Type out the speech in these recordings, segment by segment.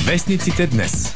Вестниците днес.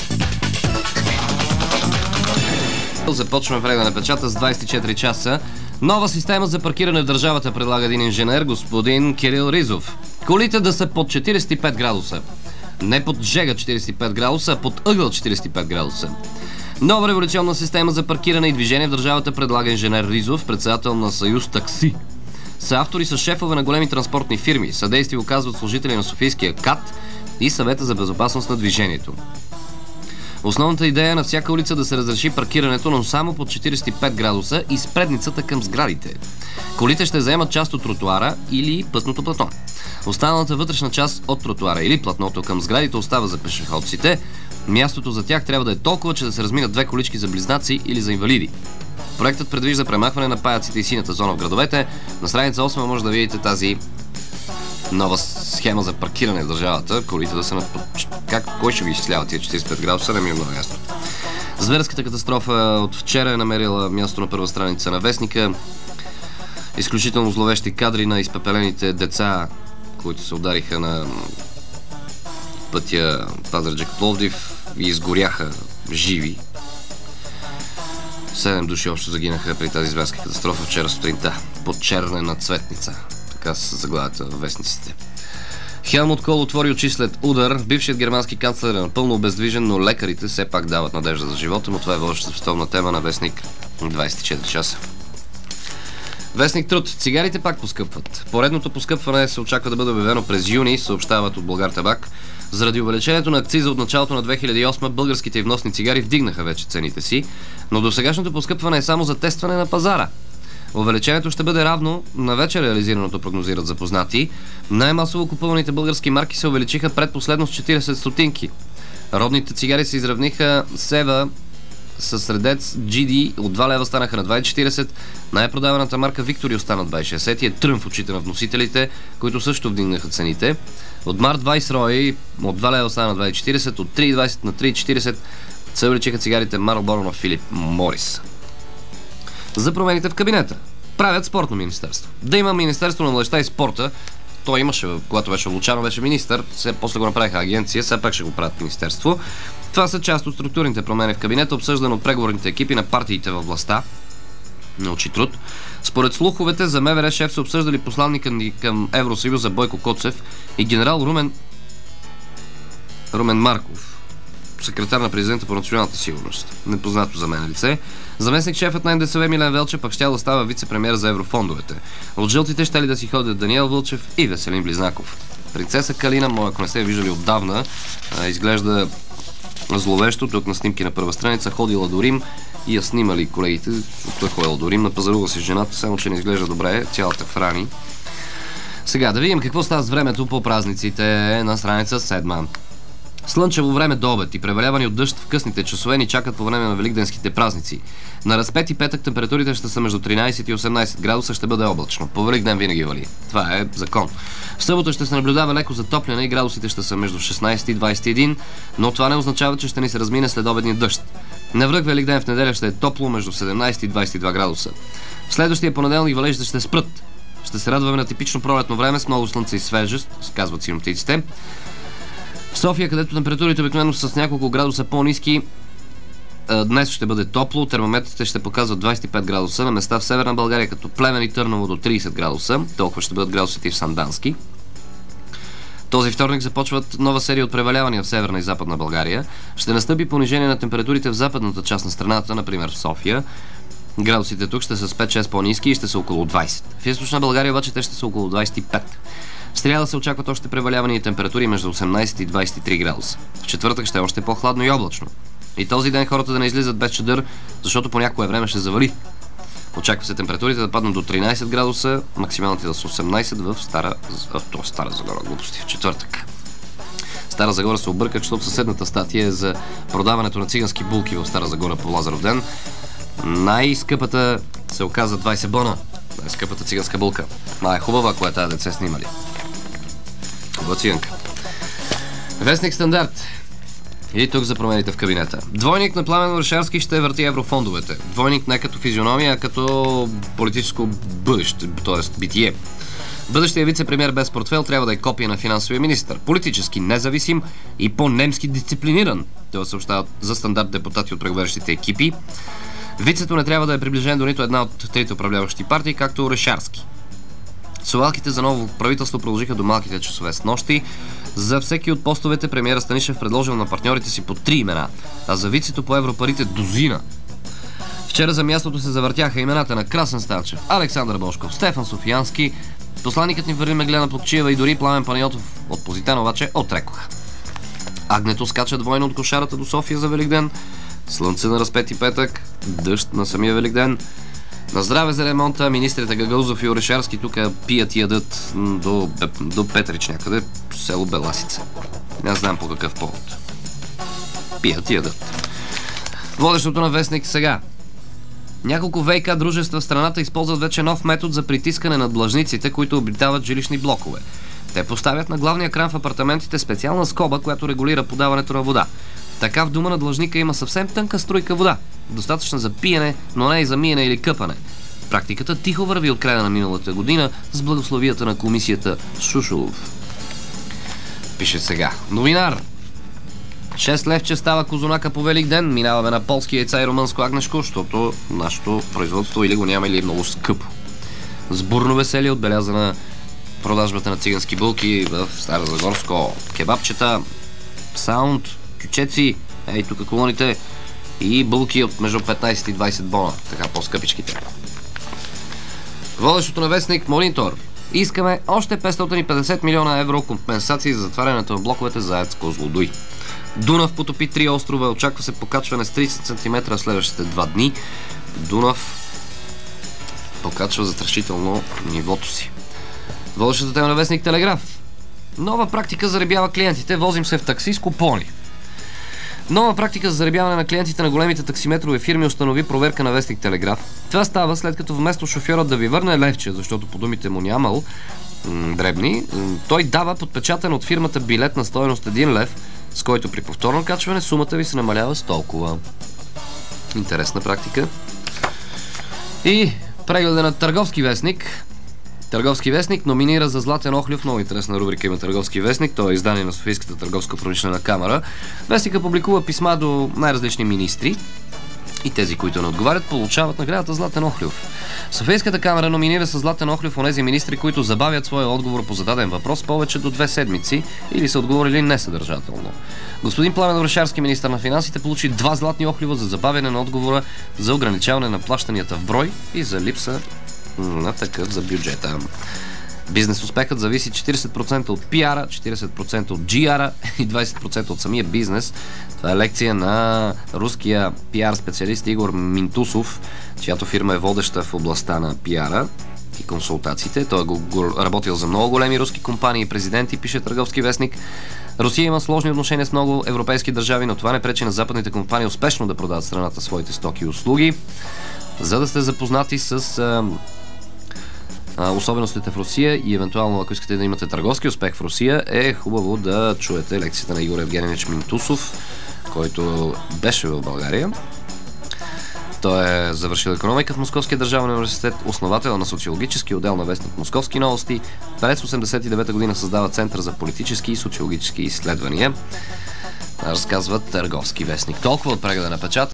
Започваме преглед на печата с 24 часа. Нова система за паркиране в държавата предлага един инженер, господин Кирил Ризов. Колите да са под 45 градуса. Не под жега 45 градуса, а под ъгъл 45 градуса. Нова революционна система за паркиране и движение в държавата предлага инженер Ризов, председател на Съюз Такси. Съавтори са шефове на големи транспортни фирми. Съдействие оказват служители на Софийския КАТ и Съвета за безопасност на движението. Основната идея е на всяка улица да се разреши паркирането, но само под 45 градуса и с предницата към сградите. Колите ще заемат част от тротуара или пътното платно. Останалата вътрешна част от тротуара или платното към сградите остава за пешеходците. Мястото за тях трябва да е толкова, че да се разминат две колички за близнаци или за инвалиди. Проектът предвижда премахване на паяците и синята зона в градовете. На страница 8 може да видите тази нова схема за паркиране в държавата. Колите да са кой ще ги изчислява тия 45 градуса, не ми е много ясно. Зверската катастрофа от вчера е намерила място на първа страница на вестника. Изключително зловещи кадри на изпепелените деца, които се удариха на пътя Пазарджик-Пловдив и изгоряха живи. 7 души общо загинаха при тази зверска катастрофа вчера сутринта под чернена цветница. Така се заглавят във вестниците. Хелмут Кол отвори очи след удар. Бившият германски канцлер е напълно обездвижен, но лекарите все пак дават надежда за живота му. Това е водещата световна тема на вестник 24 часа. Вестник Труд. Цигарите пак поскъпват. Поредното поскъпване се очаква да бъде обявено през юни, съобщават от Булгартабак. Заради увеличението на акциза от началото на 2008 българските и вносни цигари вдигнаха вече цените си, но досегашното поскъпване е само за тестване на пазара. Увеличението ще бъде равно на вече реализираното, прогнозират запознати. Най-масово купуваните български марки се увеличиха предпоследно с 40 стотинки. Родните цигари се изравниха Сева със средец GD от 2 лева станаха на 2,40. Най-продаваната марка Victory остана 2,60 и е трън в очите на вносителите, които също вдигнаха цените. От март Viceroy от 2 лева стана на 2,40, от 3,20 на 3,40 се увеличиха цигарите Marlboro на Филип Морис. За промените в кабинета. Правят спортно министерство. Да има Министерство на младежта и спорта. Той имаше, когато беше Лучано, беше министър. После го направиха агенция, сега пак ще го правят министерство. Това са част от структурните промени в кабинета, обсъждан от преговорните екипи на партиите във властта. Научи Труд. Според слуховете за МВР шеф са обсъждали посланника ни към Евросъюза Бойко Коцев и генерал Румен Марков, секретар на президента по националната сигурност. Непознато за мен лице. Заместник шефът на НДСВ Милен Велчев пък щял да става вице-премиер за еврофондовете. От жълтите щели да си ходят Даниел Вълчев и Веселин Близнаков. Принцеса Калина, ако не сте виждали отдавна, изглежда зловещо. Тук на снимки на първа страница ходила до Рим и я снимали колегите. Той ходил до Рим, напазарува си жената, само че не изглежда добре, цялата в рани. Сега да видим какво става с времето по празниците на страница 7. Слънчево време до обед и превалявани от дъжд в късните часове ни чакат по време на великденските празници. На Разпети петък температурите ще са между 13 и 18 градуса, ще бъде облачно. По Великден винаги вали. Това е закон. В събота ще се наблюдава леко затопляне и градусите ще са между 16 и 21, но това не означава, че ще ни се размине следобедния дъжд. На връх Великден в неделя ще е топло между 17 и 22 градуса. В следващия понеделник валежите ще спрат. Ще се радваме на типично пролетно време с много слънце и свежест, казват синоптиците. В София, където температурите обикновено са с няколко градуса по-ниски, днес ще бъде топло, термометрите ще показват 25 градуса, на места в Северна България, като Плевен и Търново до 30 градуса, толкова ще бъдат градусите и в Сандански. Този вторник започват нова серия от превалявания в Северна и Западна България. Ще настъпи понижение на температурите в западната част на страната, например в София. Градусите тук ще са с 5-6 по-ниски и ще са около 20. В Източна България обаче те ще са около 25. В сряда се очакват още превалявания и температури между 18 и 23 градуса. В четвъртък ще е още по-хладно и облачно. И този ден хората да не излизат без чадър, защото по някое време ще завали. Очаква се температурите да паднат до 13 градуса, максималните да са 18 в Стара Загора, глупости, в четвъртък. Стара Загора се обърка, защото съседната статия е за продаването на цигански булки в Стара Загора по Лазаров ден. Най-скъпата се оказа 20 бона. Най-скъпата циганска булка. Най-хубава, която тази деца снимали. Хубава циганка. Вестник Стандарт. И тук за промените в кабинета. Двойник на Пламен Орешарски ще върти еврофондовете. Двойник не като физиономия, а като политическо бъдеще, т.е. битие. Бъдещия вице-премиер без портфел трябва да е копия на финансовия министър. Политически независим и по-немски дисциплиниран. Това съобщават за стандарт депутати от преговарящите екипи. Вицето не трябва да е приближен до нито една от трите управляващи партии, както Орешарски. Совалките за ново правителство продължиха до малките часове с нощи. За всеки от постовете премиера Станишев предложил на партньорите си по 3 имена, а за вицето по европарите дозина. Вчера за мястото се завъртяха имената на Красен Станчев, Александър Бошков, Стефан Софиянски, посланникът ни в Берлин Меглена Плотчиева и дори Пламен Панайотов от Позитан обаче отрекоха. Агнето скача двойно от Кошарата до София за Великден, слънце на разпети петък, дъжд на самия Великден. На здраве за ремонта, министрите Гагаузов и Орешарски тук пият и ядат до Петрич някъде, село Беласица. Не знам по какъв повод. Пият и ядат. Водещото на вестник сега. Няколко ВиК дружества в страната използват вече нов метод за притискане на длъжниците, които обитават жилищни блокове. Те поставят на главния кран в апартаментите специална скоба, която регулира подаването на вода. Така в дома на длъжника има съвсем тънка струйка вода, достатъчна за пиене, но не и за миене или къпане. Практиката тихо върви от края на миналата година с благословията на комисията Шушулов. Пише сега. Новинар. 6 левче става козунака по Велик ден. Минаваме на полски яйца и румънско агнешко, защото нашето производство или го няма, или е много скъпо. С бурно веселие отбелязана продажбата на цигански булки в Старозагорско. Кебабчета, саунд, кючеци, ей тук колоните и булки от между 15 и 20 бона, така по-скъпичките. Водещото на вестник Монитор. Искаме още 550 милиона евро компенсации за затварянето на блоковете за АЕЦ Козлодуй. Дунав потопи 3 острова, очаква се покачване с 30 см в следващите 2 дни. Дунав покачва застрашително нивото си. Водещата тема на вестник Телеграф. Нова практика заребява клиентите, возим се в такси с купони. Нова практика за заребяване на клиентите на големите таксиметрови фирми установи проверка на вестник Телеграф. Това става след като вместо шофьорът да ви върне левче, защото по думите му нямал дребни, той дава подпечатан от фирмата билет на стойност 1 лев, с който при повторно качване сумата ви се намалява с толкова. Интересна практика. И прегледа на Търговски вестник. Търговски вестник номинира за Златен Охлюв. Много интересна рубрика има Търговски вестник. То е издание на Софийската търговско-промишлена камара. Вестника публикува писма до най-различни министри и тези, които не отговарят, получават наградата Златен Охлюв. Софийската камара номинира с Златен Охлюв онези министри, които забавят своя отговор по зададен въпрос повече до 2 седмици или са отговорили несъдържателно. Господин Пламен Орешарски, министър на финансите, получи 2 златни охлюва за забавяне на отговора, за ограничаване на плащанията в брой и за липса на такъв за бюджета. Бизнес успехът зависи 40% от PR-а, 40% от GR-а и 20% от самия бизнес. Това е лекция на руския PR специалист Игор Минтусов, чиято фирма е водеща в областта на PR-а и консултациите. Той е работил за много големи руски компании и президенти, пише Търговски вестник. Русия има сложни отношения с много европейски държави, но това не пречи на западните компании успешно да продават страната своите стоки и услуги. За да сте запознати с особеностите в Русия и евентуално, ако искате да имате търговски успех в Русия, е хубаво да чуете лекцията на Игор Евгеньевич Минтусов, който беше в България. Той е завършил икономика в Московския държавен университет, основател на социологически отдел на вестник Московски новости. През 1989 година създава Център за политически и социологически изследвания. Разказва Търговски вестник. Толкова от прегледа на печата.